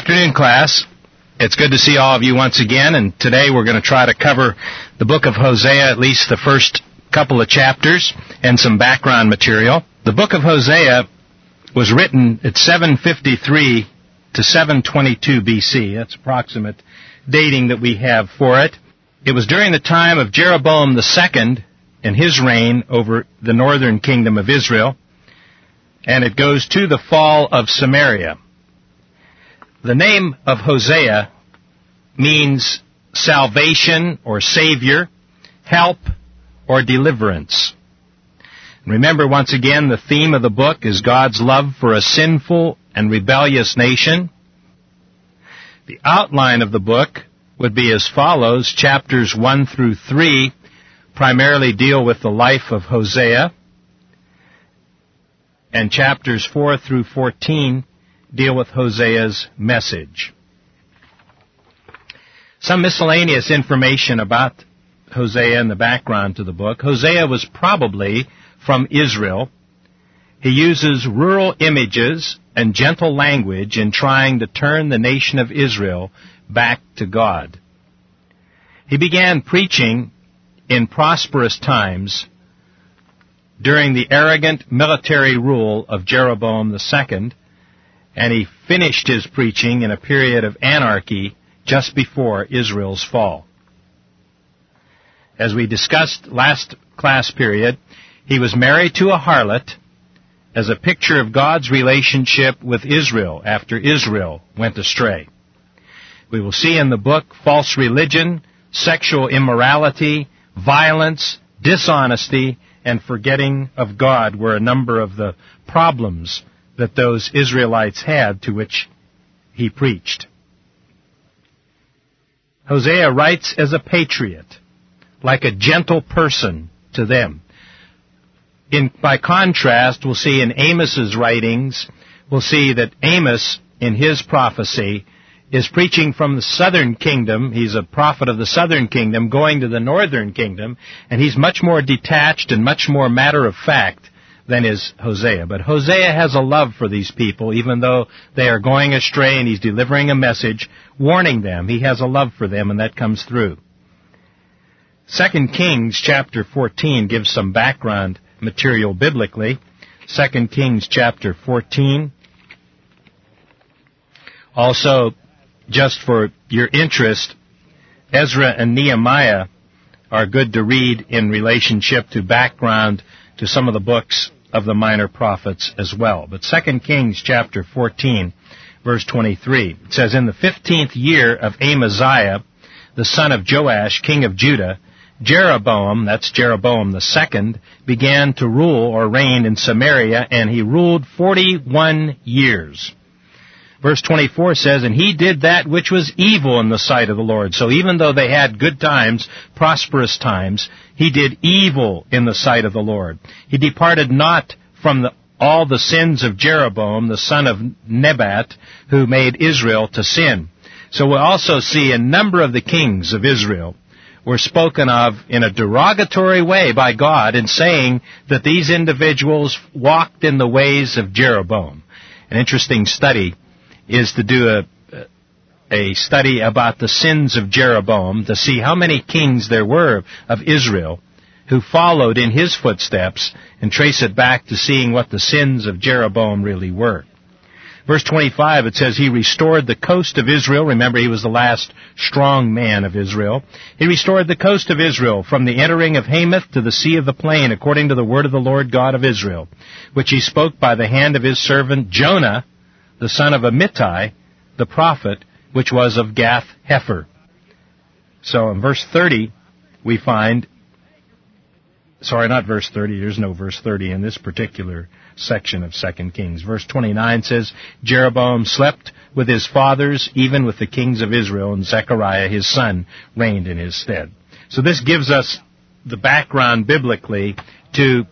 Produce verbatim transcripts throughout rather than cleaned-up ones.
afternoon, class. It's good to see all of you once again, and today we're going to try to cover the book of Hosea, at least the first couple of chapters, and some background material. The book of Hosea was written at seven fifty-three to seven twenty-two B C. That's approximate dating that we have for it. It was during the time of Jeroboam the Second and his reign over the northern kingdom of Israel, and it goes to the fall of Samaria. The name of Hosea means salvation or savior, help or deliverance. Remember, once again, the theme of the book is God's love for a sinful and rebellious nation. The outline of the book would be as follows. Chapters one through three primarily deal with the life of Hosea, and chapters four through fourteen deal with Hosea's message. Some miscellaneous information about Hosea and the background to the book. Hosea was probably from Israel. He uses rural images and gentle language in trying to turn the nation of Israel back to God. He began preaching in prosperous times during the arrogant military rule of Jeroboam the Second, and he finished his preaching in a period of anarchy just before Israel's fall. As we discussed last class period, he was married to a harlot as a picture of God's relationship with Israel after Israel went astray. We will see in the book false religion, sexual immorality, violence, dishonesty, and forgetting of God were a number of the problems that those Israelites had to which he preached. Hosea writes as a patriot, like a gentle person to them. In, by contrast, we'll see in Amos's writings, we'll see that Amos, in his prophecy, is preaching from the southern kingdom. He's a prophet of the southern kingdom going to the northern kingdom, and he's much more detached and much more matter of fact than is Hosea. But Hosea has a love for these people, even though they are going astray, and he's delivering a message warning them. He has a love for them, and that comes through. Second Kings chapter fourteen gives some background material biblically. Second Kings chapter fourteen. Also, just for your interest, Ezra and Nehemiah are good to read in relationship to background to some of the books of the minor prophets as well. But Second Kings chapter fourteen, verse twenty-three, it says, "In the fifteenth year of Amaziah, the son of Joash, king of Judah, Jeroboam," that's Jeroboam the second, "began to rule or reign in Samaria, and he ruled forty-one years." Verse twenty-four says, "And he did that which was evil in the sight of the Lord." So even though they had good times, prosperous times, he did evil in the sight of the Lord. He departed not from the, all the sins of Jeroboam, the son of Nebat, who made Israel to sin. So we'll also see a number of the kings of Israel were spoken of in a derogatory way by God in saying that these individuals walked in the ways of Jeroboam. An interesting study is to do a, a study about the sins of Jeroboam to see how many kings there were of Israel who followed in his footsteps and trace it back to seeing what the sins of Jeroboam really were. Verse twenty-five, it says, "He restored the coast of Israel." Remember, he was the last strong man of Israel. "He restored the coast of Israel from the entering of Hamath to the sea of the plain, according to the word of the Lord God of Israel, which he spoke by the hand of his servant Jonah, the son of Amittai, the prophet, which was of Gath-Hepher." So in verse thirty, we find, sorry, not verse thirty, there's no verse thirty in this particular section of Second Kings. Verse twenty-nine says, "Jeroboam slept with his fathers, even with the kings of Israel, and Zechariah his son reigned in his stead." So this gives us the background biblically to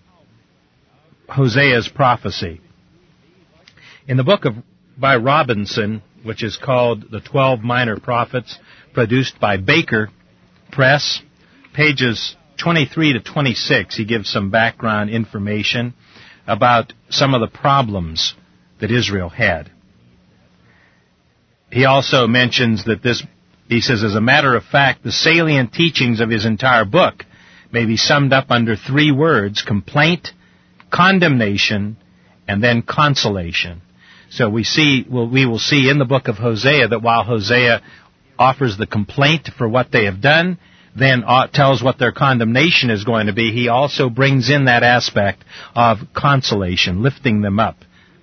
Hosea's prophecy. In the book of by Robinson, which is called The Twelve Minor Prophets, produced by Baker Press, pages twenty-three to twenty-six, he gives some background information about some of the problems that Israel had. he also mentions that this, he says, as a matter of fact, the salient teachings of his entire book may be summed up under three words: complaint, condemnation, and then consolation. So we see, well, we will see in the book of Hosea that while Hosea offers the complaint for what they have done, then tells what their condemnation is going to be, he also brings in that aspect of consolation, lifting them up.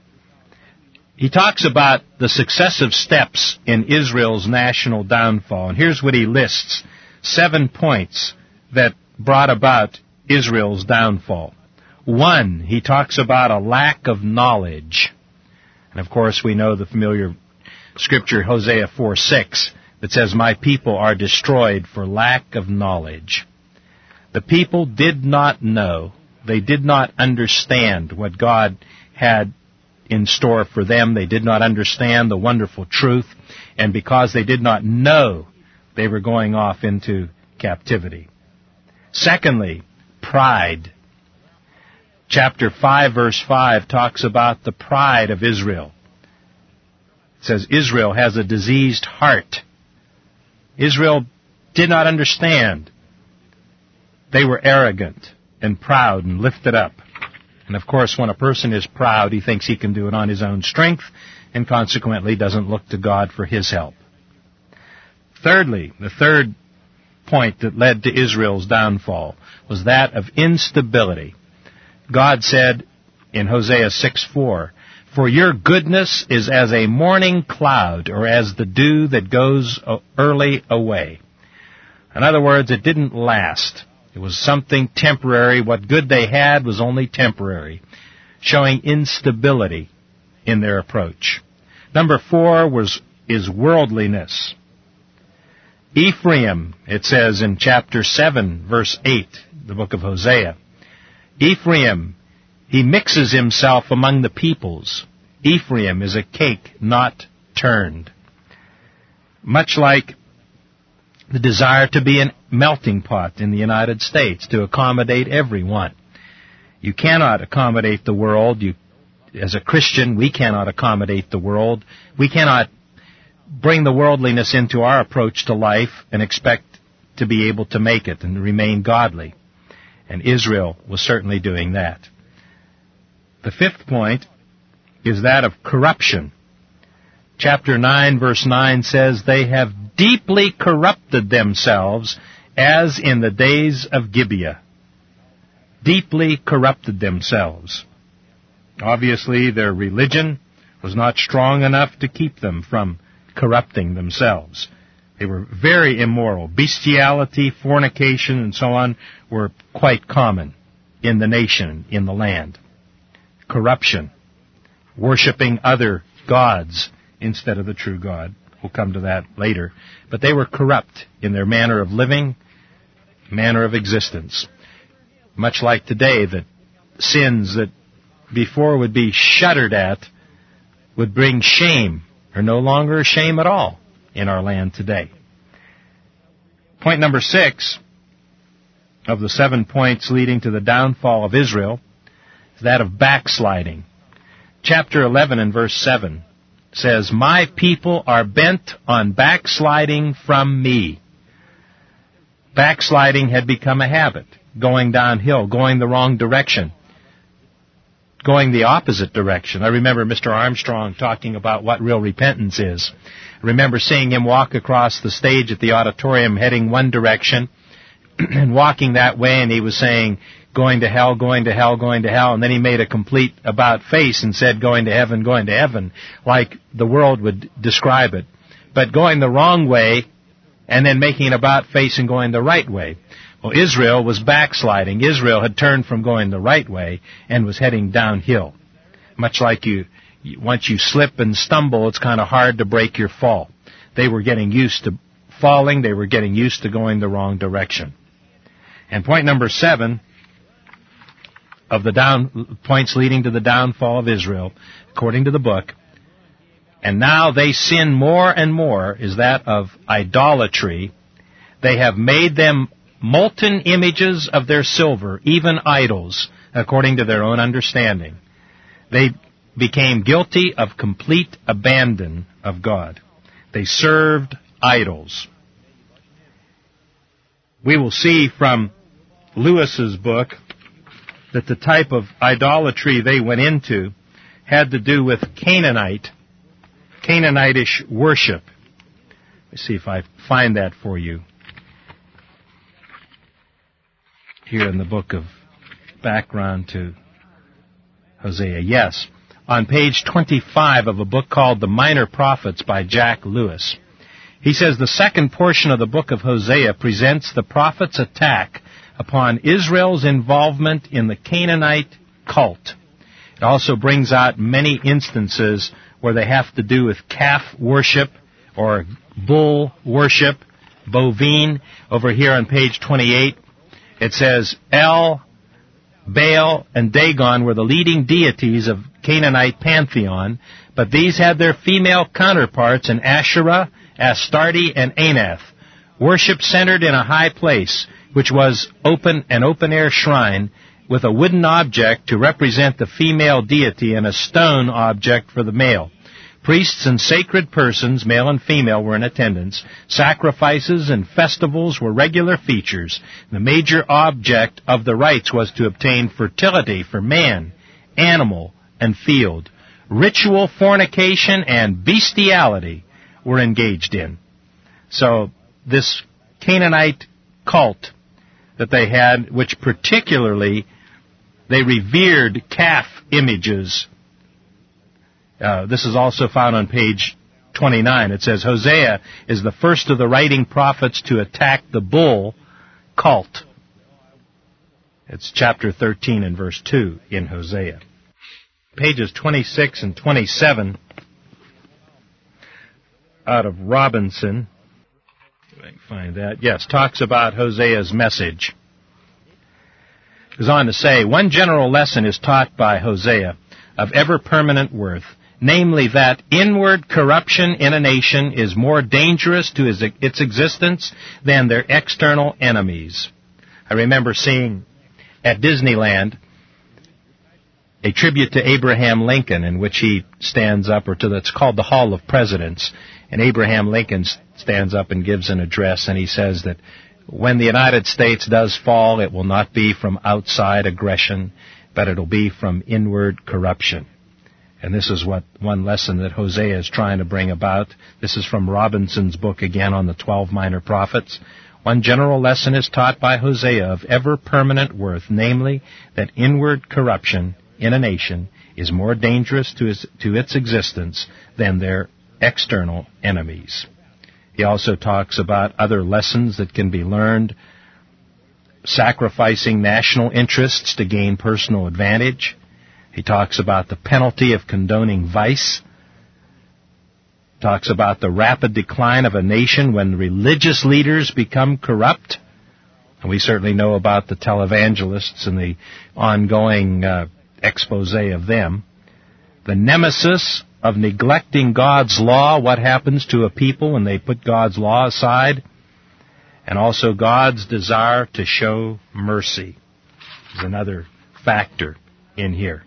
He talks about the successive steps in Israel's national downfall, and here's what he lists: seven points that brought about Israel's downfall. One, he talks about a lack of knowledge. And of course we know the familiar scripture, Hosea four six, that says, "My people are destroyed for lack of knowledge." The people did not know, they did not understand what God had in store for them. They did not understand the wonderful truth, and because they did not know, they were going off into captivity. Secondly, pride. Chapter five, verse five, talks about the pride of Israel. It says, Israel has a diseased heart. Israel did not understand. They were arrogant and proud and lifted up. And of course, when a person is proud, he thinks he can do it on his own strength, and consequently doesn't look to God for his help. Thirdly, the third point that led to Israel's downfall was that of instability. God said in Hosea six four, "For your goodness is as a morning cloud, or as the dew that goes early away." In other words, it didn't last. It was something temporary. What good they had was only temporary, showing instability in their approach. Number four was is worldliness. Ephraim, it says in chapter seven, verse eight, the book of Hosea, Ephraim, he mixes himself among the peoples. Ephraim is a cake not turned. Much like the desire to be a melting pot in the United States, to accommodate everyone. You cannot accommodate the world. You, as a Christian, we cannot accommodate the world. We cannot bring the worldliness into our approach to life and expect to be able to make it and remain godly. And Israel was certainly doing that. The fifth point is that of corruption. Chapter nine, verse nine says, "They have deeply corrupted themselves as in the days of Gibeah." Deeply corrupted themselves. Obviously, their religion was not strong enough to keep them from corrupting themselves. They were very immoral. Bestiality, fornication, and so on were quite common in the nation, in the land. Corruption. Worshipping other gods instead of the true God. We'll come to that later. But they were corrupt in their manner of living, manner of existence. Much like today, that sins that before would be shuddered at would bring shame, are no longer a shame at all in our land today. Point number six of the seven points leading to the downfall of Israel is that of backsliding. Chapter eleven and verse seven says, "My people are bent on backsliding from me." Backsliding had become a habit, going downhill, going the wrong direction, going the opposite direction. I remember Mister Armstrong talking about what real repentance is. I remember seeing him walk across the stage at the auditorium heading one direction and walking that way, and he was saying, "Going to hell, going to hell, going to hell," and then he made a complete about face and said, "Going to heaven, going to heaven," like the world would describe it. But going the wrong way and then making an about face and going the right way. Well, Israel was backsliding. Israel had turned from going the right way and was heading downhill. Much like you, once you slip and stumble, it's kind of hard to break your fall. They were getting used to falling. They were getting used to going the wrong direction. And point number seven of the down points leading to the downfall of Israel, according to the book, "And now they sin more and more," is that of idolatry. "They have made them molten images of their silver, even idols, according to their own understanding." They became guilty of complete abandon of God. They served idols. We will see from Lewis's book that the type of idolatry they went into had to do with Canaanite, Canaanitish worship. Let me see if I find that for you here in the book of background to Hosea. Yes, on page twenty-five of a book called The Minor Prophets by Jack Lewis. He says the second portion of the book of Hosea presents the prophet's attack upon Israel's involvement in the Canaanite cult. It also brings out many instances where they have to do with calf worship or bull worship, bovine. Over here on page twenty-eight, it says El, Baal, and Dagon were the leading deities of Canaanite pantheon, but these had their female counterparts in Asherah, Astarte, and Anath. Worship centered in a high place, which was open an open-air shrine with a wooden object to represent the female deity and a stone object for the male. Priests and sacred persons, male and female, were in attendance. Sacrifices and festivals were regular features. The major object of the rites was to obtain fertility for man, animal, and field. Ritual fornication and bestiality were engaged in. So this Canaanite cult that they had, which particularly they revered calf images. Uh, this is also found on page twenty-nine. It says, Hosea is the first of the writing prophets to attack the bull cult. It's chapter thirteen and verse two in Hosea. Pages twenty-six and twenty-seven out of Robinson. If I can find that. Yes, talks about Hosea's message. It goes on to say, one general lesson is taught by Hosea of ever-permanent worth, namely that inward corruption in a nation is more dangerous to his, its existence than their external enemies. I remember seeing at Disneyland a tribute to Abraham Lincoln in which he stands up, or to that's called the Hall of Presidents, and Abraham Lincoln stands up and gives an address, and he says that when the United States does fall, it will not be from outside aggression, but it'll be from inward corruption. And this is what one lesson that Hosea is trying to bring about. This is from Robinson's book again on the twelve minor prophets. One general lesson is taught by Hosea of ever-permanent worth, namely that inward corruption in a nation is more dangerous to its, to its existence than their external enemies. He also talks about other lessons that can be learned, sacrificing national interests to gain personal advantage. He talks about the penalty of condoning vice. Talks about the rapid decline of a nation when religious leaders become corrupt. And we certainly know about the televangelists and the ongoing uh, expose of them. The nemesis of neglecting God's law, what happens to a people when they put God's law aside, and also God's desire to show mercy is another factor in here.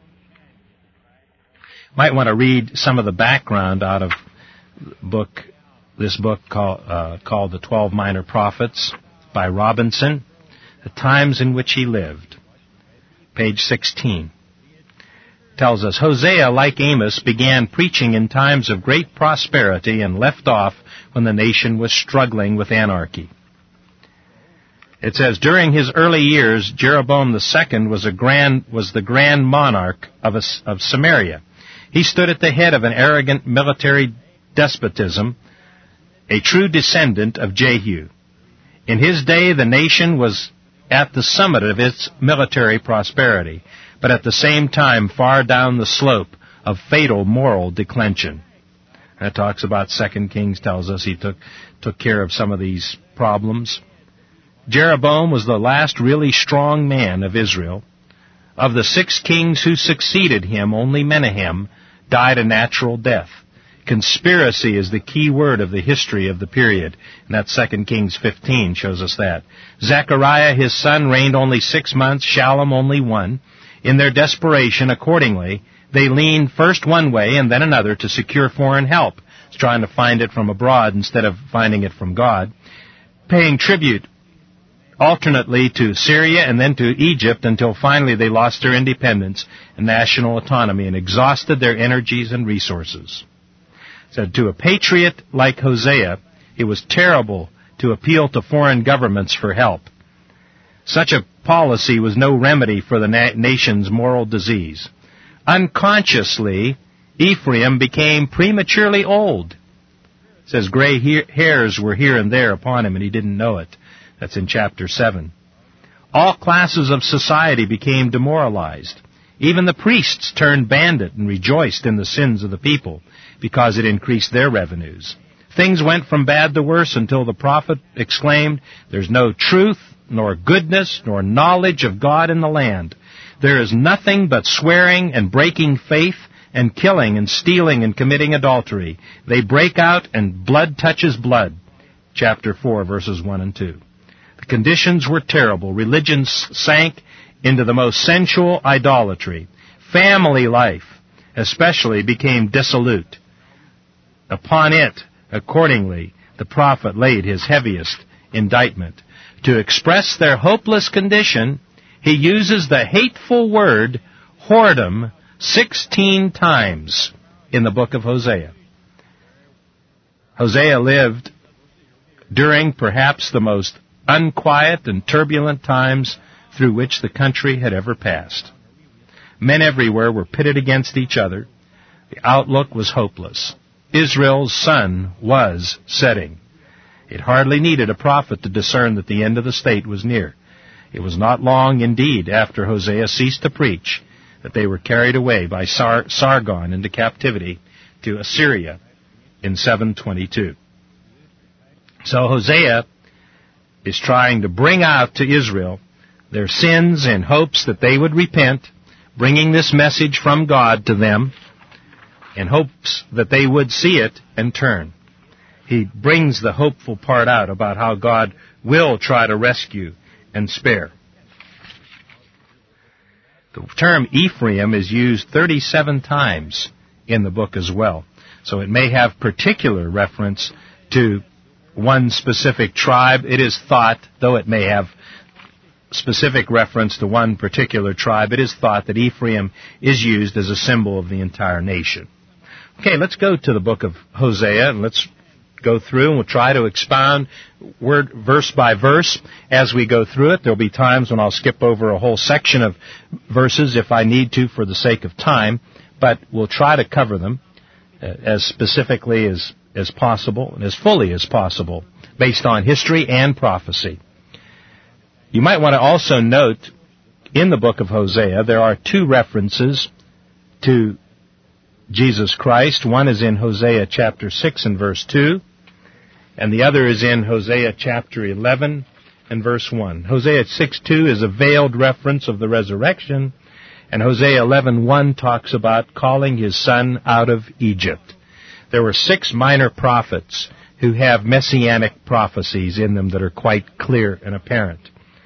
Might want to read some of the background out of book, this book called, uh, called The Twelve Minor Prophets by Robinson, the times in which he lived. Page sixteen. Tells us, Hosea, like Amos, began preaching in times of great prosperity and left off when the nation was struggling with anarchy. It says, during his early years, Jeroboam the Second was a grand was the grand monarch of, a, of Samaria. He stood at the head of an arrogant military despotism, a true descendant of Jehu. In his day, the nation was at the summit of its military prosperity, but at the same time far down the slope of fatal moral declension. That talks about Second Kings, tells us he took, took care of some of these problems. Jeroboam was the last really strong man of Israel. Of the six kings who succeeded him, only Menahem died a natural death. Conspiracy is the key word of the history of the period, and that Second Kings fifteen shows us that. Zechariah, his son, reigned only six months, Shallum only one. In their desperation, accordingly, they leaned first one way and then another to secure foreign help. It's trying to find it from abroad instead of finding it from God. Paying tribute alternately to Syria and then to Egypt until finally they lost their independence and national autonomy and exhausted their energies and resources. It said, to a patriot like Hosea, it was terrible to appeal to foreign governments for help. Such a policy was no remedy for the na- nation's moral disease. Unconsciously, Ephraim became prematurely old. It says gray he- hairs were here and there upon him, and he didn't know it. That's in chapter seven. All classes of society became demoralized. Even the priests turned bandit and rejoiced in the sins of the people because it increased their revenues. Things went from bad to worse until the prophet exclaimed, there's no truth, nor goodness, nor knowledge of God in the land. There is nothing but swearing and breaking faith and killing and stealing and committing adultery. They break out and blood touches blood. Chapter four, verses one and two. The conditions were terrible. Religion sank into the most sensual idolatry. Family life, especially, became dissolute. Upon it, accordingly, the prophet laid his heaviest indictment. To express their hopeless condition, he uses the hateful word whoredom sixteen times in the book of Hosea. Hosea lived during perhaps the most unquiet and turbulent times through which the country had ever passed. Men everywhere were pitted against each other. The outlook was hopeless. Israel's sun was setting. It hardly needed a prophet to discern that the end of the state was near. It was not long, indeed, after Hosea ceased to preach that they were carried away by Sar- Sargon into captivity to Assyria in seven twenty-two. So Hosea is trying to bring out to Israel their sins in hopes that they would repent, bringing this message from God to them in hopes that they would see it and turn. He brings the hopeful part out about how God will try to rescue and spare. The term Ephraim is used thirty-seven times in the book as well. So it may have particular reference to one specific tribe. It is thought, though it may have specific reference to one particular tribe, it is thought that Ephraim is used as a symbol of the entire nation. Okay, let's go to the book of Hosea, and let's go through, and we'll try to expound word verse by verse as we go through it. There'll be times when I'll skip over a whole section of verses if I need to for the sake of time, but we'll try to cover them uh, as specifically as as possible and as fully as possible based on history and prophecy. You might want to also note in the book of Hosea there are two references to Jesus Christ. One is in Hosea chapter six and verse two, and the other is in Hosea chapter eleven and verse one. Hosea six two is a veiled reference of the resurrection, and Hosea eleven one talks about calling his son out of Egypt. There were six minor prophets who have messianic prophecies in them that are quite clear and apparent.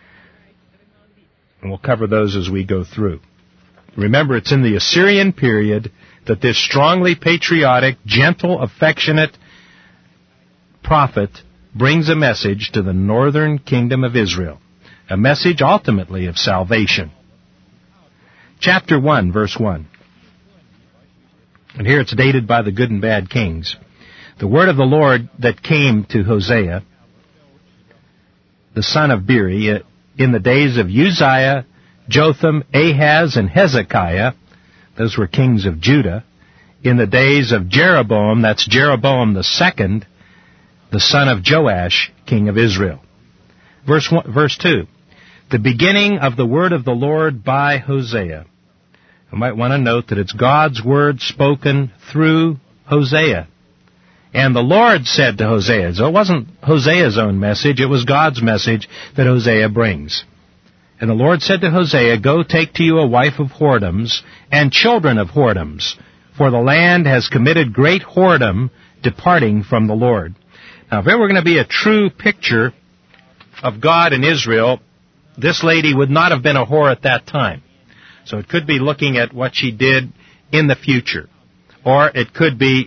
And we'll cover those as we go through. Remember, it's in the Assyrian period that this strongly patriotic, gentle, affectionate prophet brings a message to the northern kingdom of Israel, a message ultimately of salvation. Chapter one, verse one. And here it's dated by the good and bad kings. The word of the Lord that came to Hosea, the son of Beeri, in the days of Uzziah, Jotham, Ahaz, and Hezekiah, those were kings of Judah, in the days of Jeroboam, that's Jeroboam the second, the son of Joash, king of Israel. Verse one, verse two, the beginning of the word of the Lord by Hosea. I might want to note that it's God's word spoken through Hosea. And the Lord said to Hosea, so it wasn't Hosea's own message, it was God's message that Hosea brings. And the Lord said to Hosea, go take to you a wife of whoredoms and children of whoredoms, for the land has committed great whoredom, departing from the Lord. Now, if it were going to be a true picture of God and Israel, this lady would not have been a whore at that time. So it could be looking at what she did in the future. Or it could be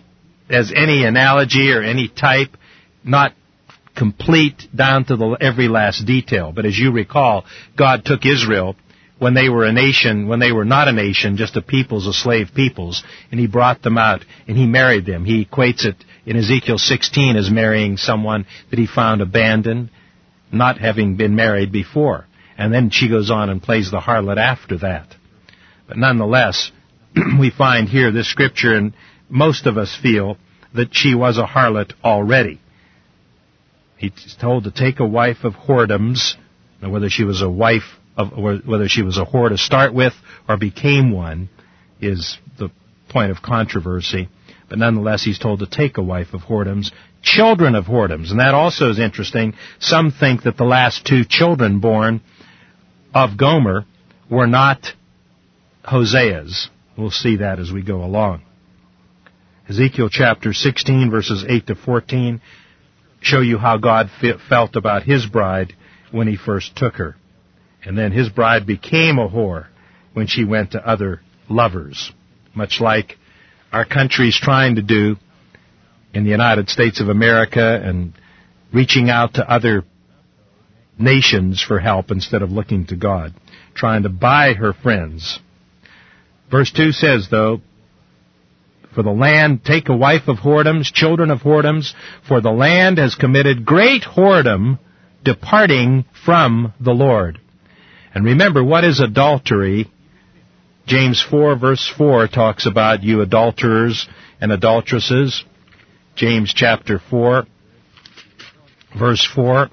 as any analogy or any type, not complete down to the every last detail. But as you recall, God took Israel when they were a nation, when they were not a nation, just a peoples, a slave peoples, and He brought them out, and He married them. He equates it in Ezekiel sixteen as marrying someone that He found abandoned, not having been married before. And then she goes on and plays the harlot after that. But nonetheless, we find here this scripture, and most of us feel that she was a harlot already. He's told to take a wife of whoredoms, whether she was a wife of, or whether she was a whore to start with or became one is the point of controversy. But nonetheless, he's told to take a wife of whoredoms, children of whoredoms. And that also is interesting. Some think that the last two children born of Gomer were not Hosea's. We'll see that as we go along. Ezekiel chapter sixteen, verses eight to fourteen, show you how God felt about His bride when He first took her. And then His bride became a whore when she went to other lovers, much like our country's trying to do in the United States of America and reaching out to other nations for help instead of looking to God, trying to buy her friends. Verse two says, though, for the land, take a wife of whoredoms, children of whoredoms, for the land has committed great whoredom, departing from the Lord. And remember, what is adultery? James four, verse four, talks about you adulterers and adulteresses. James chapter four, verse four.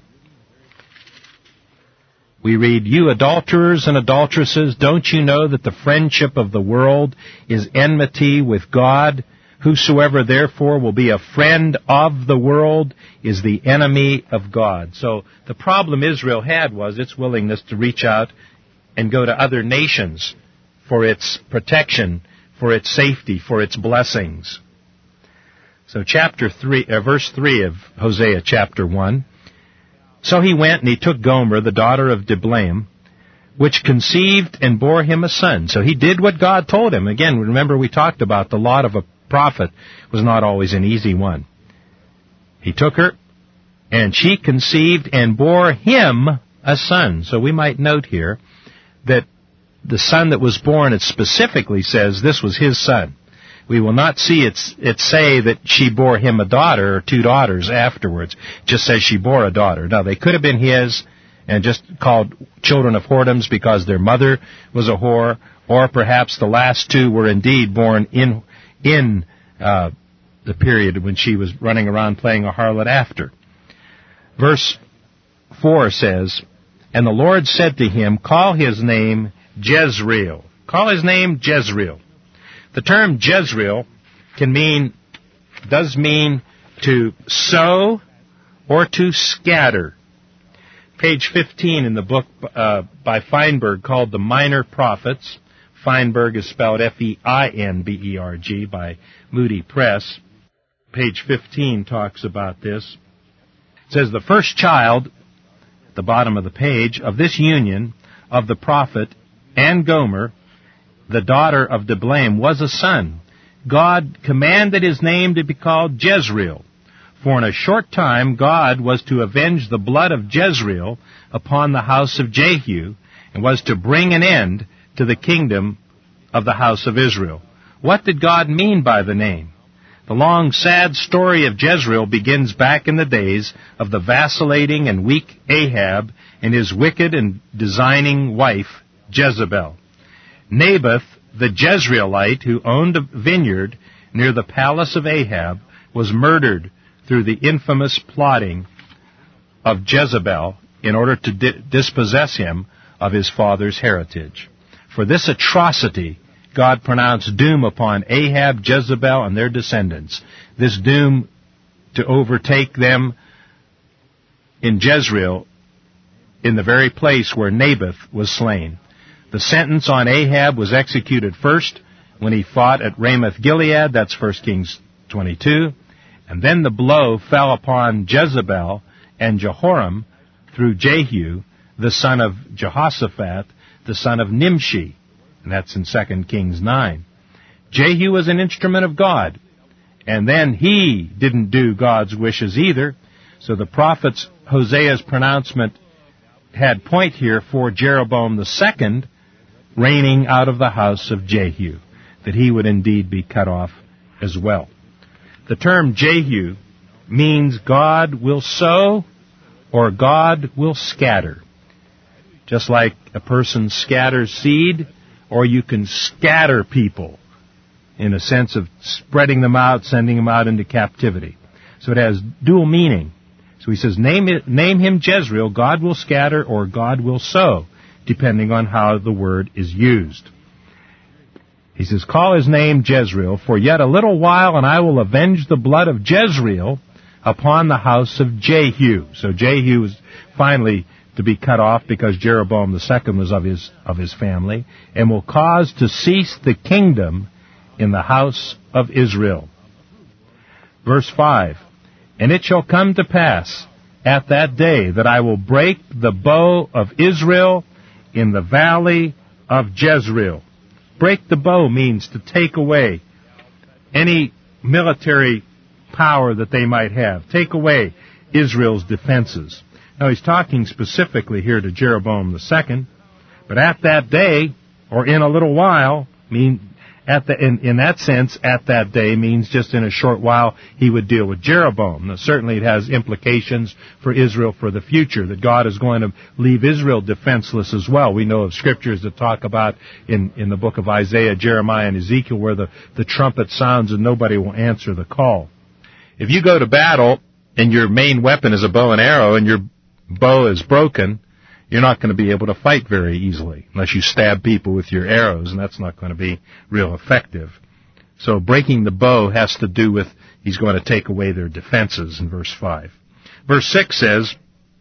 We read, you adulterers and adulteresses, don't you know that the friendship of the world is enmity with God? Whosoever therefore will be a friend of the world is the enemy of God. So the problem Israel had was its willingness to reach out and go to other nations for its protection, for its safety, for its blessings. So chapter three, uh, verse three of Hosea chapter one. So he went and he took Gomer, the daughter of Diblaim, which conceived and bore him a son. So he did what God told him. Again, remember we talked about the lot of a prophet was not always an easy one. He took her, and she conceived and bore him a son. So we might note here that the son that was born, it specifically says this was his son. We will not see it, it say that she bore him a daughter or two daughters afterwards. It just says she bore a daughter. Now, they could have been his and just called children of whoredoms because their mother was a whore, or perhaps the last two were indeed born in in uh, the period when she was running around playing a harlot after. Verse four says, and the Lord said to him, call his name Jezreel. Call his name Jezreel. The term Jezreel can mean, does mean to sow or to scatter. Page fifteen in the book uh, by Feinberg called The Minor Prophets. Feinberg is spelled F E I N B E R G by Moody Press. Page fifteen talks about this. It says, the first child, at the bottom of the page, of this union of the prophet and Gomer, the daughter of Diblaim, was a son. God commanded his name to be called Jezreel. For in a short time God was to avenge the blood of Jezreel upon the house of Jehu, and was to bring an end to the kingdom of the house of Israel. What did God mean by the name? The long, sad story of Jezreel begins back in the days of the vacillating and weak Ahab and his wicked and designing wife, Jezebel. Naboth, the Jezreelite, who owned a vineyard near the palace of Ahab, was murdered through the infamous plotting of Jezebel in order to di- dispossess him of his father's heritage. For this atrocity, God pronounced doom upon Ahab, Jezebel, and their descendants. This doom to overtake them in Jezreel, in the very place where Naboth was slain. The sentence on Ahab was executed first when he fought at Ramoth-Gilead, that's First Kings twenty-two, and then the blow fell upon Jezebel and Jehoram through Jehu, the son of Jehoshaphat, the son of Nimshi, and that's in Second Kings nine. Jehu was an instrument of God, And then he didn't do God's wishes either. So the prophet's Hosea's pronouncement had point here for Jeroboam the second reigning out of the house of Jehu, that he would indeed be cut off as well. The term Jehu means God will sow or God will scatter. Just like a person scatters seed, or you can scatter people in a sense of spreading them out, sending them out into captivity. So it has dual meaning. So he says, name it, name him Jezreel, God will scatter or God will sow, depending on how the word is used. He says, call his name Jezreel, for yet a little while, and I will avenge the blood of Jezreel upon the house of Jehu. So Jehu is finally to be cut off because Jeroboam the second was of his, of his family, and will cause to cease the kingdom in the house of Israel. Verse five, and it shall come to pass at that day that I will break the bow of Israel in the valley of Jezreel. Break the bow means to take away any military power that they might have. Take away Israel's defenses. Now he's talking specifically here to Jeroboam the second, but at that day, or in a little while, mean at the in, in that sense, at that day means just in a short while he would deal with Jeroboam. Now certainly it has implications for Israel for the future, that God is going to leave Israel defenseless as well. We know of scriptures that talk about in, in the book of Isaiah, Jeremiah, and Ezekiel where the, the trumpet sounds and nobody will answer the call. If you go to battle and your main weapon is a bow and arrow and your bow is broken, you're not going to be able to fight very easily unless you stab people with your arrows, and that's not going to be real effective. So breaking the bow has to do with he's going to take away their defenses in verse five. Verse six says,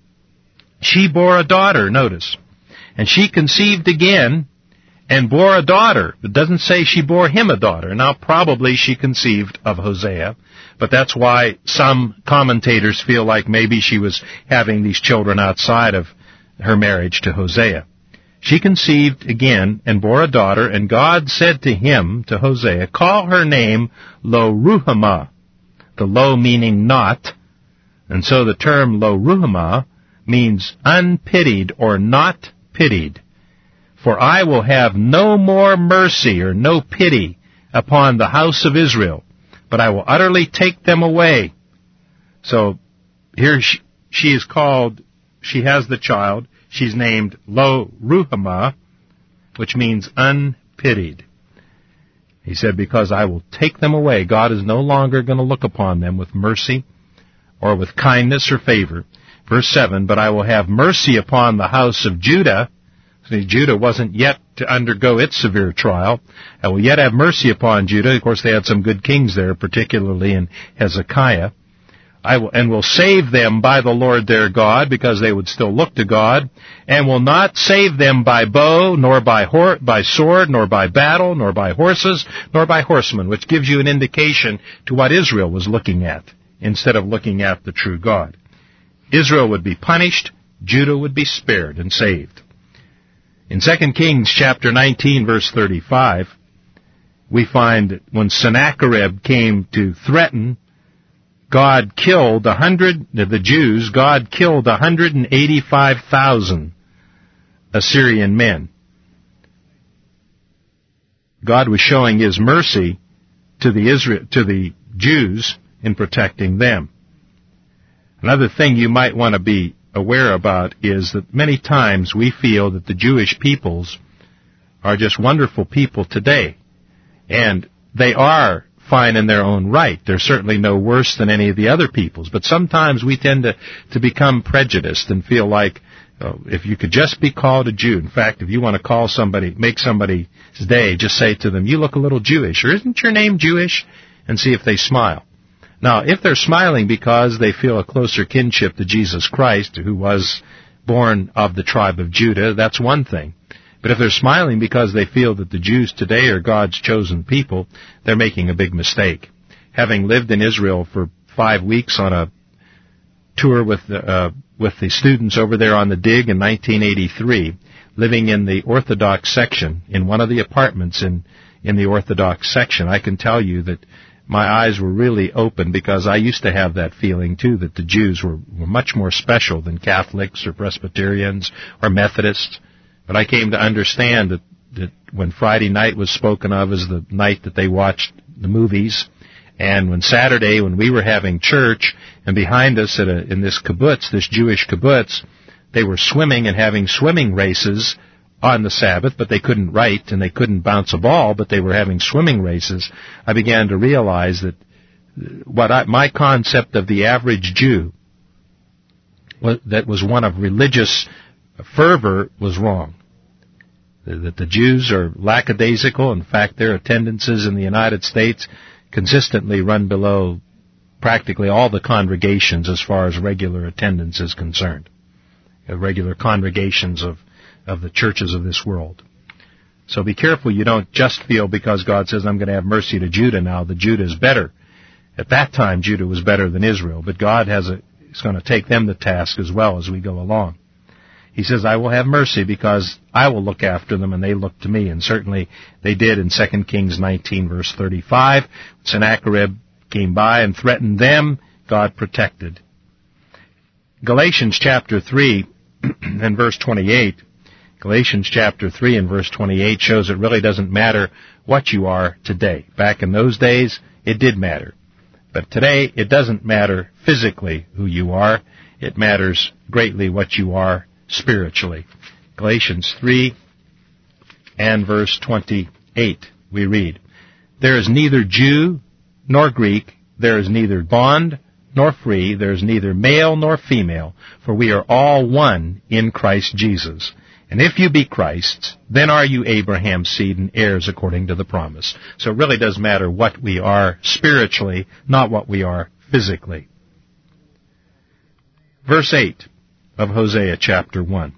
she bore a daughter, notice, and she conceived again and bore a daughter. It doesn't say she bore him a daughter. Now probably she conceived of Hosea, but that's why some commentators feel like maybe she was having these children outside of her marriage to Hosea. She conceived again and bore a daughter, and God said to him, to Hosea, call her name Lo-Ruhamah, the Lo meaning not, and so the term Lo-Ruhamah means unpitied or not pitied. For I will have no more mercy or no pity upon the house of Israel, but I will utterly take them away. So here she, she is called, she has the child. She's named Lo-Ruhamah, which means unpitied. He said, because I will take them away. God is no longer going to look upon them with mercy or with kindness or favor. Verse seven, but I will have mercy upon the house of Judah. See, Judah wasn't yet to undergo its severe trial. I will yet have mercy upon Judah. Of course, they had some good kings there, particularly in Hezekiah. I will, and will save them by the Lord their God, because they would still look to God, and will not save them by bow, nor by hor- by sword, nor by battle, nor by horses, nor by horsemen, which gives you an indication to what Israel was looking at, instead of looking at the true God. Israel would be punished, Judah would be spared and saved. In Second Kings chapter nineteen, verse thirty-five, we find that when Sennacherib came to threaten, God killed a hundred, the Jews, God killed one hundred eighty-five thousand Assyrian men. God was showing His mercy to the Israel, to the Jews in protecting them. Another thing you might want to be aware about is that many times we feel that the Jewish peoples are just wonderful people today. And they are fine in their own right. They're certainly no worse than any of the other peoples. But sometimes we tend to, to become prejudiced and feel like, oh, if you could just be called a Jew. In fact, if you want to call somebody, make somebody's day, just say to them, you look a little Jewish, or isn't your name Jewish? And see if they smile. Now, if they're smiling because they feel a closer kinship to Jesus Christ, who was born of the tribe of Judah, that's one thing. But if they're smiling because they feel that the Jews today are God's chosen people, they're making a big mistake. Having lived in Israel for five weeks on a tour with the, uh, with the students over there on the dig in nineteen eighty-three, living in the Orthodox section, in one of the apartments in, in the Orthodox section, I can tell you that my eyes were really open, because I used to have that feeling, too, that the Jews were, were much more special than Catholics or Presbyterians or Methodists. But I came to understand that, that when Friday night was spoken of as the night that they watched the movies, and when Saturday, when we were having church, and behind us at a, in this kibbutz, this Jewish kibbutz, they were swimming and having swimming races on the Sabbath, but they couldn't write and they couldn't bounce a ball, but they were having swimming races. I began to realize that what I, my concept of the average Jew, was, that was one of religious fervor, was wrong. That the Jews are lackadaisical. In fact, their attendances in the United States consistently run below practically all the congregations as far as regular attendance is concerned. Regular congregations of of the churches of this world. So be careful you don't just feel because God says, I'm going to have mercy to Judah now, that Judah is better. At that time, Judah was better than Israel, but God has a, is going to take them to task as well as we go along. He says, I will have mercy because I will look after them and they look to me. And certainly they did in Second Kings nineteen, verse thirty-five. Sennacherib came by and threatened them. God protected. Galatians chapter three and verse twenty-eight. Galatians chapter three and verse twenty-eight shows it really doesn't matter what you are today. Back in those days, it did matter. But today, it doesn't matter physically who you are. It matters greatly what you are spiritually. Galatians three and verse twenty-eight, we read, There is neither Jew nor Greek, there is neither bond nor free, there is neither male nor female, for we are all one in Christ Jesus. And if you be Christ's, then are you Abraham's seed and heirs according to the promise. So it really does matter what we are spiritually, not what we are physically. Verse eight of Hosea chapter one.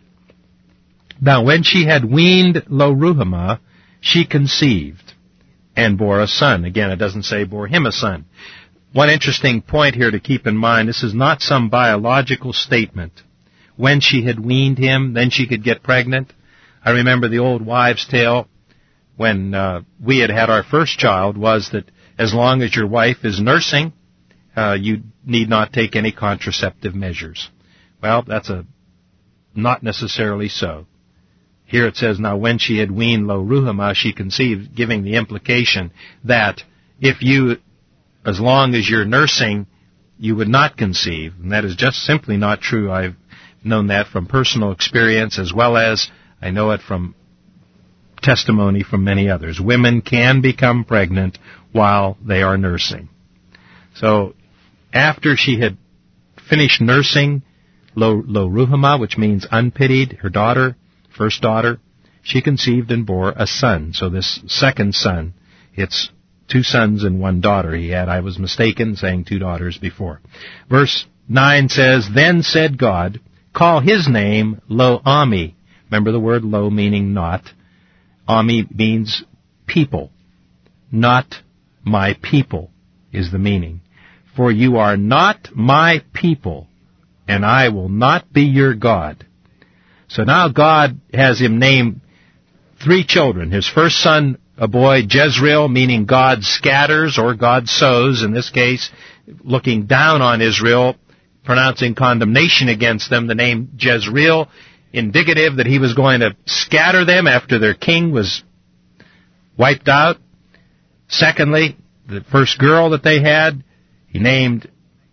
Now when she had weaned Lo-ruhamah, she conceived and bore a son. Again, it doesn't say bore him a son. One interesting point here to keep in mind, this is not some biological statement. When she had weaned him, then she could get pregnant. I remember the old wives' tale when uh, we had had our first child was that as long as your wife is nursing, uh, you need not take any contraceptive measures. Well, that's a not necessarily so. Here it says, now when she had weaned Lo-ruhamah, she conceived, giving the implication that if you, as long as you're nursing, you would not conceive. And that is just simply not true. I've known that from personal experience as well as I know it from testimony from many others. Women can become pregnant while they are nursing. So after she had finished nursing Lo-ruhamah, which means unpitied, her daughter, first daughter, she conceived and bore a son. So this second son, it's two sons and one daughter he had. I was mistaken saying two daughters before. Verse nine says, Then said God, Call his name Lo-Ami. Remember the word Lo meaning not. Ami means people. Not my people is the meaning. For you are not my people, and I will not be your God. So now God has him name three children. His first son, a boy, Jezreel, meaning God scatters or God sows. In this case, looking down on Israel, pronouncing condemnation against them, the name Jezreel, indicative that he was going to scatter them after their king was wiped out. Secondly, the first girl that they had, he named,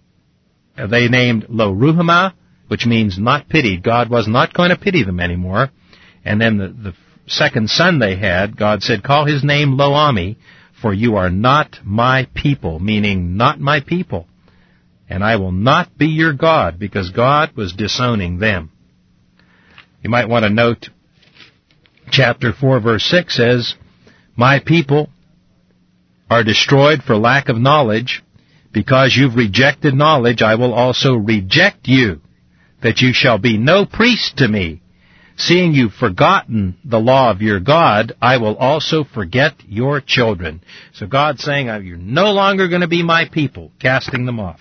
uh, they named Lo-ruhamah, which means not pitied. God was not going to pity them anymore. And then the, the second son they had, God said, Call his name Lo-Ami, for you are not my people, meaning not my people. And I will not be your God, because God was disowning them. You might want to note, chapter four, verse six says, My people are destroyed for lack of knowledge. Because you've rejected knowledge, I will also reject you, that you shall be no priest to me. Seeing you've forgotten the law of your God, I will also forget your children. So God's saying, you're no longer going to be my people, casting them off.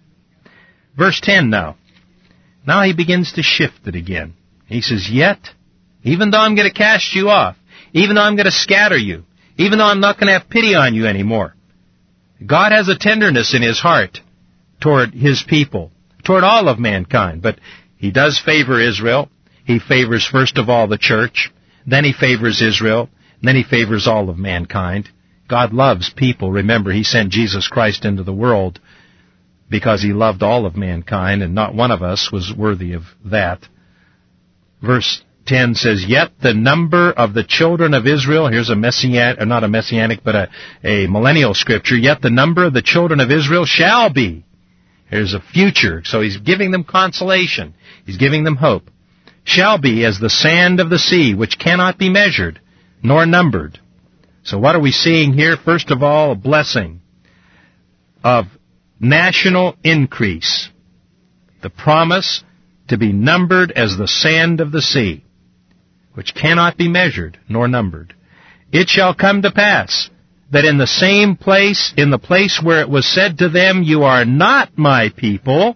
Verse ten now. Now he begins to shift it again. He says, Yet, even though I'm going to cast you off, even though I'm going to scatter you, even though I'm not going to have pity on you anymore, God has a tenderness in His heart toward His people, toward all of mankind. But He does favor Israel. He favors first of all the church. Then He favors Israel. Then He favors all of mankind. God loves people. Remember, He sent Jesus Christ into the world because He loved all of mankind, and not one of us was worthy of that. Verse ten says, "Yet the number of the children of Israel," here's a messianic, or not a messianic, but a, a millennial scripture, "Yet the number of the children of Israel shall be." Here's a future, so He's giving them consolation. He's giving them hope. "Shall be as the sand of the sea, which cannot be measured, nor numbered." So what are we seeing here? First of all, a blessing of national increase. The promise to be numbered as the sand of the sea, which cannot be measured nor numbered. "It shall come to pass that in the same place, in the place where it was said to them, 'You are not my people,'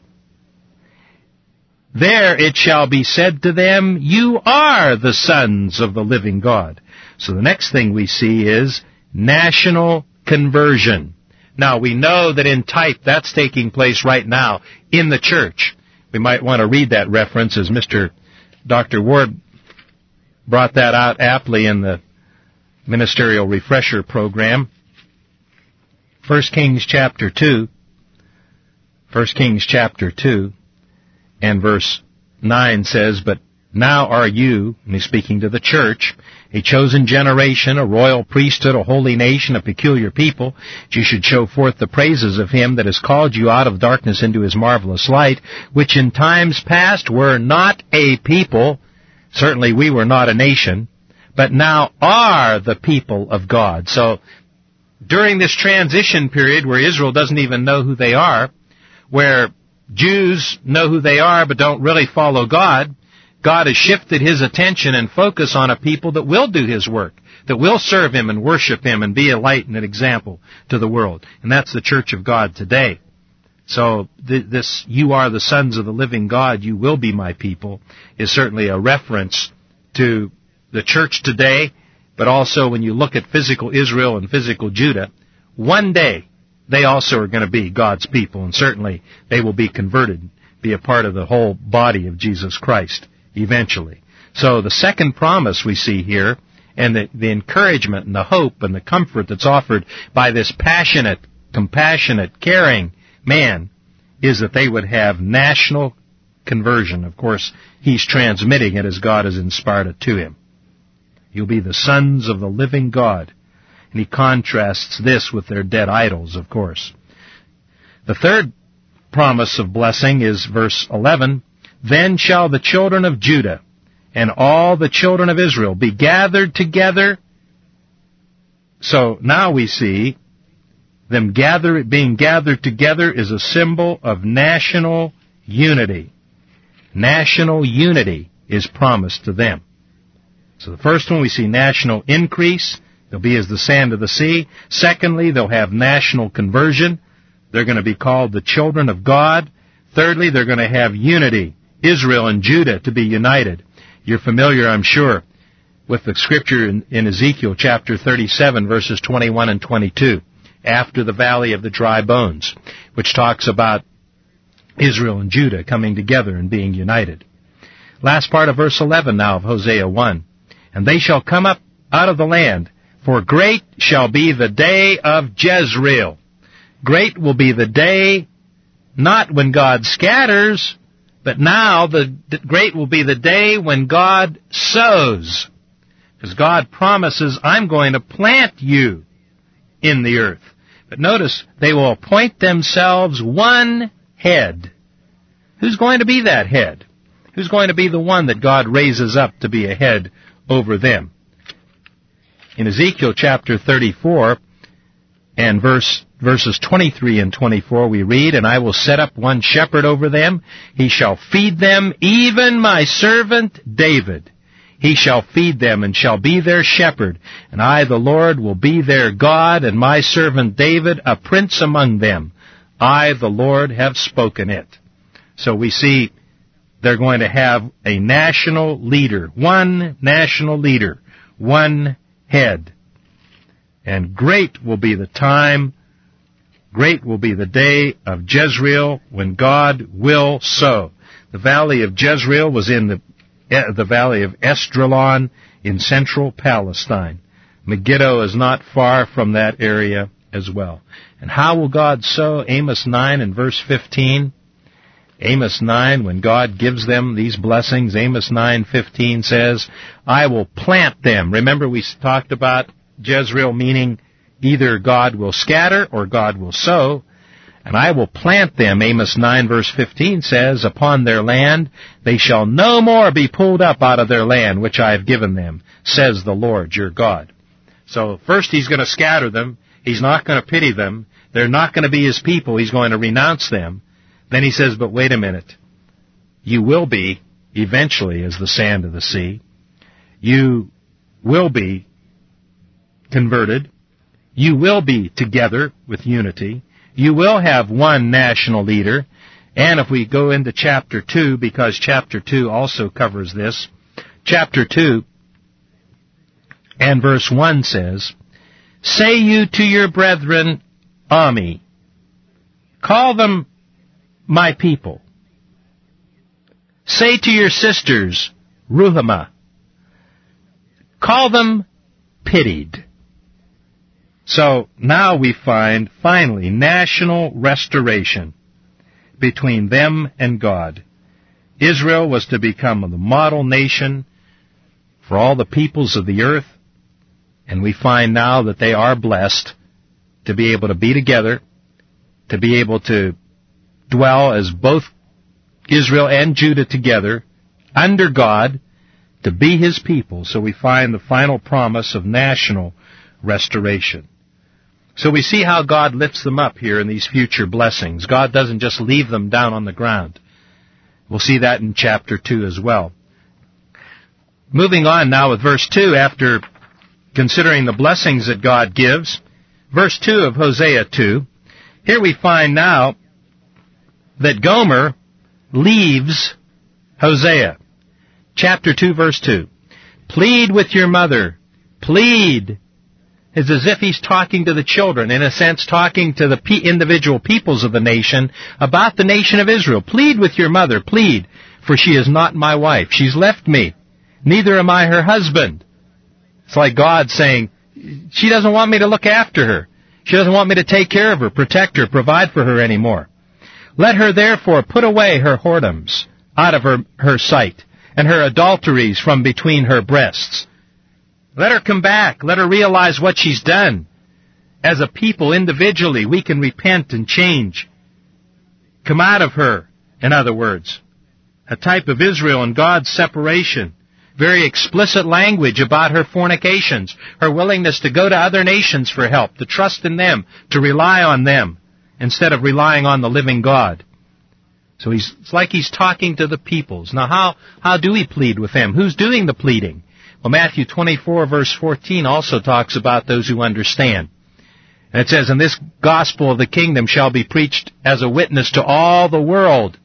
there it shall be said to them, 'You are the sons of the living God.'" So the next thing we see is national conversion. Now, we know that in type that's taking place right now in the church. We might want to read that reference, as Mister Doctor Ward brought that out aptly in the Ministerial Refresher program. First Kings chapter two. First Kings chapter two and verse nine says, "But now are you," and he's speaking to the church, "a chosen generation, a royal priesthood, a holy nation, a peculiar people, that you should show forth the praises of Him that has called you out of darkness into His marvelous light, which in times past were not a people," certainly we were not a nation, "but now are the people of God." So during this transition period where Israel doesn't even know who they are, where Jews know who they are but don't really follow God, God has shifted His attention and focus on a people that will do His work, that will serve Him and worship Him and be a light and an example to the world. And that's the church of God today. So th- this, "You are the sons of the living God, you will be my people," is certainly a reference to the church today, but also when you look at physical Israel and physical Judah, one day they also are going to be God's people, and certainly they will be converted, be a part of the whole body of Jesus Christ eventually. So the second promise we see here, and the, the encouragement and the hope and the comfort that's offered by this passionate, compassionate, caring man, is that they would have national conversion. Of course, He's transmitting it as God has inspired it to Him. "You'll be the sons of the living God." And He contrasts this with their dead idols, of course. The third promise of blessing is verse eleven, "Then shall the children of Judah and all the children of Israel be gathered together." So now we see them gather, being gathered together is a symbol of national unity. National unity is promised to them. So the first one, we see national increase. They'll be as the sand of the sea. Secondly, they'll have national conversion. They're going to be called the children of God. Thirdly, they're going to have unity. Israel and Judah to be united. You're familiar, I'm sure, with the scripture in, in Ezekiel chapter thirty-seven, verses twenty-one and twenty-two, after the valley of the dry bones, which talks about Israel and Judah coming together and being united. Last part of verse eleven now of Hosea one. "And they shall come up out of the land, for great shall be the day of Jezreel." Great will be the day, not when God scatters, but now the, the great will be the day when God sows. Because God promises, "I'm going to plant you in the earth." But notice, they will appoint themselves one head. Who's going to be that head? Who's going to be the one that God raises up to be a head over them? In Ezekiel chapter thirty-four and verse verses twenty-three and twenty-four we read, "And I will set up one shepherd over them. He shall feed them, even my servant David. He shall feed them and shall be their shepherd. And I, the Lord, will be their God, and my servant David a prince among them. I, the Lord, have spoken it." So we see they're going to have a national leader, one national leader, one head. And great will be the time Great will be the day of Jezreel when God will sow. The valley of Jezreel was in the, uh, the valley of Esdraelon in central Palestine. Megiddo is not far from that area as well. And how will God sow? Amos nine and verse fifteen. Amos nine, when God gives them these blessings, Amos nine fifteen says, I will plant them. Remember we talked about Jezreel meaning either God will scatter or God will sow. And I will plant them, Amos nine verse fifteen says, upon their land. They shall no more be pulled up out of their land, which I have given them, says the Lord your God. So first he's going to scatter them. He's not going to pity them. They're not going to be his people. He's going to renounce them. Then he says, but wait a minute. You will be, eventually, as the sand of the sea. You will be converted. You will be together with unity. You will have one national leader. And if we go into chapter two, because chapter two also covers this, chapter two and verse one says, Say you to your brethren, Ami, call them my people. Say to your sisters, Ruhamah, call them pitied. So now we find, finally, national restoration between them and God. Israel was to become the model nation for all the peoples of the earth, and we find now that they are blessed to be able to be together, to be able to dwell as both Israel and Judah together, under God, to be his people. So we find the final promise of national restoration. So we see how God lifts them up here in these future blessings. God doesn't just leave them down on the ground. We'll see that in chapter two as well. Moving on now with verse two, after considering the blessings that God gives, verse two of Hosea two, here we find now that Gomer leaves Hosea. Chapter two, verse two. Plead with your mother. Plead. It's as if he's talking to the children, in a sense talking to the pe- individual peoples of the nation about the nation of Israel. Plead with your mother, plead, for she is not my wife. She's left me. Neither am I her husband. It's like God saying, she doesn't want me to look after her. She doesn't want me to take care of her, protect her, provide for her anymore. Let her therefore put away her whoredoms out of her, her sight, and her adulteries from between her breasts. Let her come back. Let her realize what she's done. As a people, individually, we can repent and change. Come out of her, in other words. A type of Israel and God's separation. Very explicit language about her fornications, her willingness to go to other nations for help, to trust in them, to rely on them, instead of relying on the living God. So he's, it's like he's talking to the peoples. Now how, how do we plead with them? Who's doing the pleading? Well, Matthew twenty-four, verse fourteen also talks about those who understand. And it says, And this gospel of the kingdom shall be preached as a witness to all the world,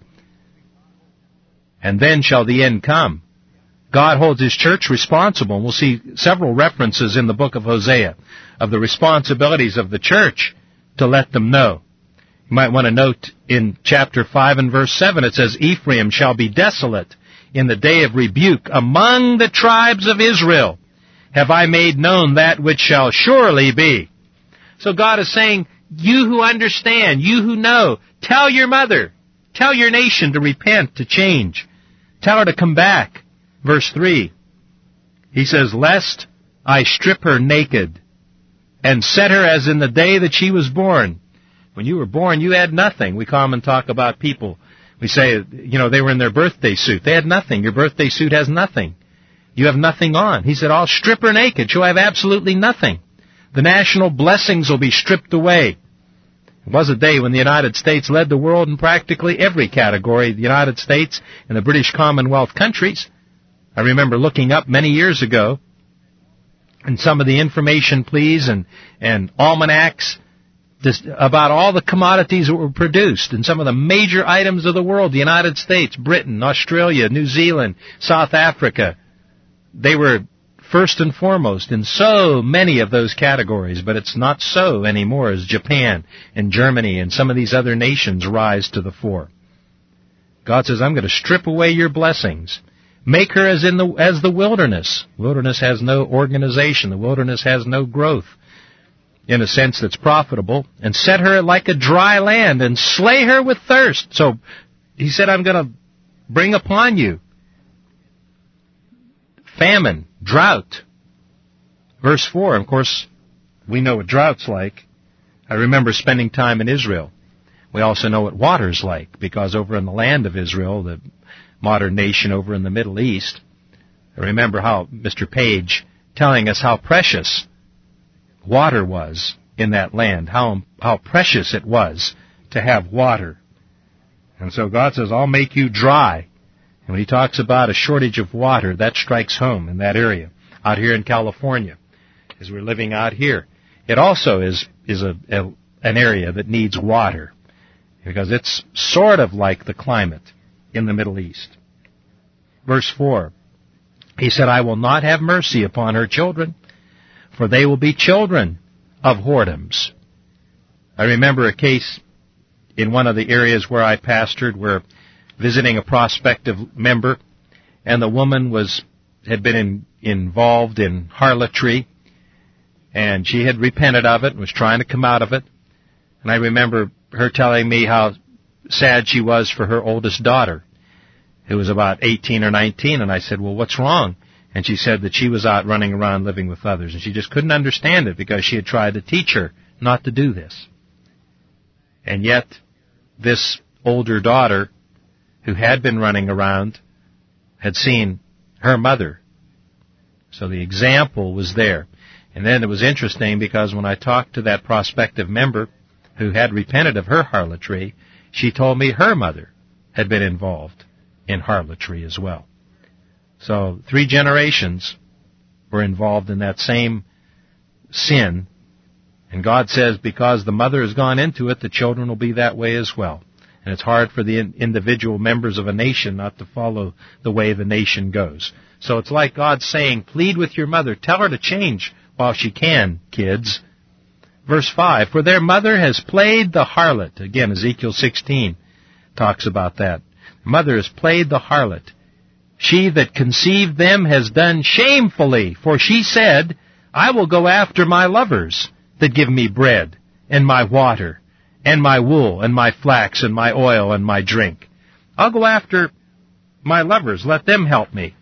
and then shall the end come. God holds his church responsible, and we'll see several references in the book of Hosea of the responsibilities of the church to let them know. You might want to note in chapter five and verse seven, it says, Ephraim shall be desolate in the day of rebuke. Among the tribes of Israel have I made known that which shall surely be. So God is saying, you who understand, you who know, tell your mother, tell your nation to repent, to change. Tell her to come back. Verse three, he says, Lest I strip her naked and set her as in the day that she was born. When you were born, you had nothing. We come and talk about people. We say, you know, they were in their birthday suit. They had nothing. Your birthday suit has nothing. You have nothing on. He said, I'll strip her naked. She'll have absolutely nothing. The national blessings will be stripped away. It was a day when the United States led the world in practically every category. The United States and the British Commonwealth countries. I remember looking up many years ago, and some of the information, please, and, and almanacs, This, about all the commodities that were produced and some of the major items of the world, the United States, Britain, Australia, New Zealand, South Africa. They were first and foremost in so many of those categories, but it's not so anymore as Japan and Germany and some of these other nations rise to the fore. God says, I'm going to strip away your blessings. Make her as in the as the wilderness. Wilderness has no organization. The wilderness has no growth in a sense that's profitable. And set her like a dry land and slay her with thirst. So he said, I'm going to bring upon you famine, drought. Verse four, of course, we know what drought's like. I remember spending time in Israel. We also know what water's like, because over in the land of Israel, the modern nation over in the Middle East, I remember how Mister Page telling us how precious water was in that land, how how precious it was to have water. And so God says, I'll make you dry. And when he talks about a shortage of water, that strikes home in that area. Out here in California, as we're living out here, it also is, is a, a an area that needs water, because it's sort of like the climate in the Middle East. Verse four, he said, I will not have mercy upon her children, for they will be children of whoredoms. I remember a case in one of the areas where I pastored, where visiting a prospective member, and the woman was had been in, involved in harlotry, and she had repented of it and was trying to come out of it. And I remember her telling me how sad she was for her oldest daughter, who was about eighteen or nineteen, and I said, well, what's wrong? And she said that she was out running around living with others, and she just couldn't understand it because she had tried to teach her not to do this. And yet, this older daughter, who had been running around, had seen her mother. So the example was there. And then it was interesting, because when I talked to that prospective member who had repented of her harlotry, she told me her mother had been involved in harlotry as well. So three generations were involved in that same sin. And God says, because the mother has gone into it, the children will be that way as well. And it's hard for the individual members of a nation not to follow the way the nation goes. So it's like God saying, plead with your mother. Tell her to change while she can, kids. Verse five, for their mother has played the harlot. Again, Ezekiel sixteen talks about that. Mother has played the harlot. She that conceived them has done shamefully, for she said, I will go after my lovers that give me bread and my water and my wool and my flax and my oil and my drink. I'll go after my lovers. Let them help me.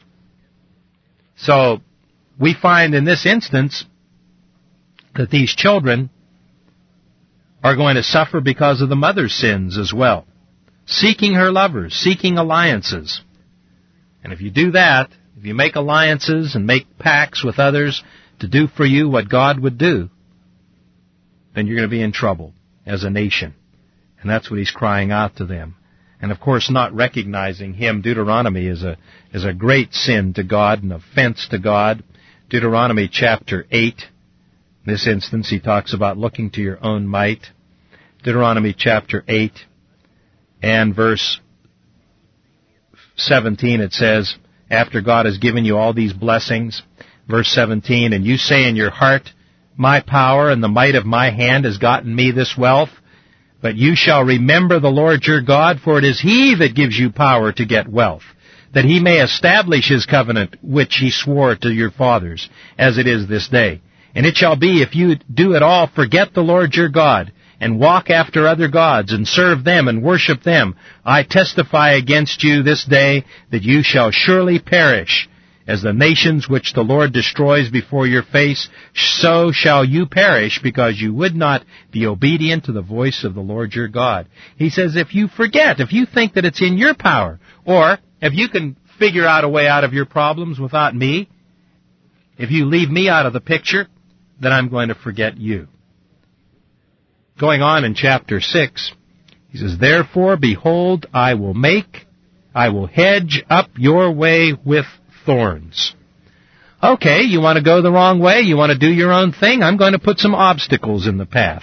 So we find in this instance that these children are going to suffer because of the mother's sins as well. Seeking her lovers, seeking alliances. And if you do that, if you make alliances and make pacts with others to do for you what God would do, then you're going to be in trouble as a nation. And that's what he's crying out to them. And of course, not recognizing him, Deuteronomy is a is a great sin to God, an offense to God. Deuteronomy chapter eight, in this instance, he talks about looking to your own might. Deuteronomy chapter eight and verse seventeen, it says, after God has given you all these blessings, verse seventeen, and you say in your heart, my power and the might of my hand has gotten me this wealth, but you shall remember the Lord your God, for it is he that gives you power to get wealth, that he may establish his covenant which he swore to your fathers, as it is this day. And it shall be, if you do at all forget the Lord your God, and walk after other gods, and serve them, and worship them, I testify against you this day that you shall surely perish. As the nations which the Lord destroys before your face, so shall you perish, because you would not be obedient to the voice of the Lord your God. He says, if you forget, if you think that it's in your power, or if you can figure out a way out of your problems without me, if you leave me out of the picture, then I'm going to forget you. Going on in chapter six, he says, therefore, behold, I will make, I will hedge up your way with thorns. Okay, you want to go the wrong way? You want to do your own thing? I'm going to put some obstacles in the path.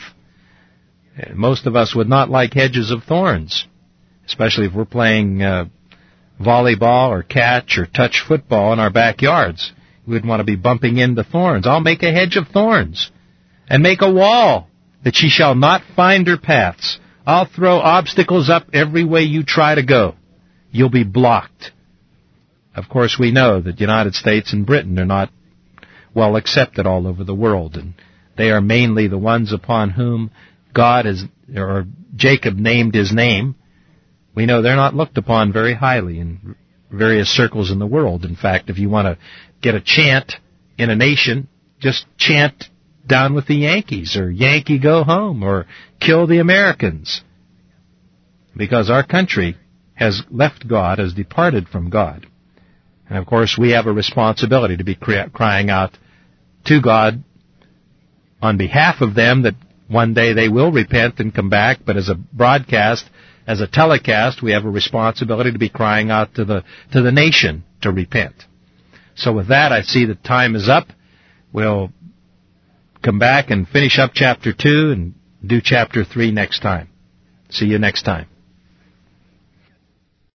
Most of us would not like hedges of thorns, especially if we're playing uh, volleyball or catch or touch football in our backyards. We'd want to be bumping into thorns. I'll make a hedge of thorns and make a wall that she shall not find her paths. I'll throw obstacles up every way you try to go. You'll be blocked. Of course, we know that the United States and Britain are not well accepted all over the world, and they are mainly the ones upon whom God has, or Jacob named his name. We know they're not looked upon very highly in various circles in the world. In fact, if you want to get a chant in a nation, just chant down with the Yankees, or Yankee go home, or kill the Americans. Because our country has left God, has departed from God. And of course, we have a responsibility to be crying out to God on behalf of them that one day they will repent and come back, but as a broadcast, as a telecast, we have a responsibility to be crying out to the to the nation to repent. So with that, I see that time is up. We'll come back and finish up chapter two and do chapter three next time. See you next time.